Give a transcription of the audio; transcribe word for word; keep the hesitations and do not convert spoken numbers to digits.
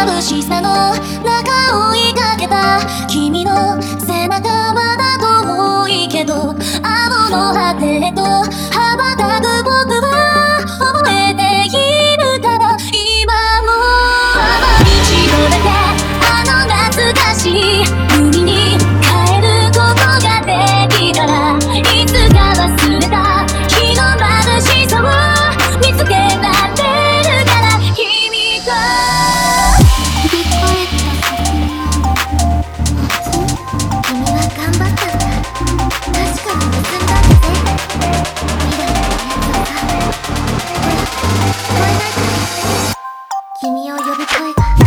眩しさの中追いかけた君の背中まだ遠いけど、あの果てへと羽ばたく僕は覚えているから、今も一度だけあの懐かしい海に帰ることができたら、いつか忘れた日の眩しさを見つけられるから、君と飛び越えた先に君は頑張ったんだ。確かに結んだって未来の約束がこうやって聞こえないから、君を呼ぶ声が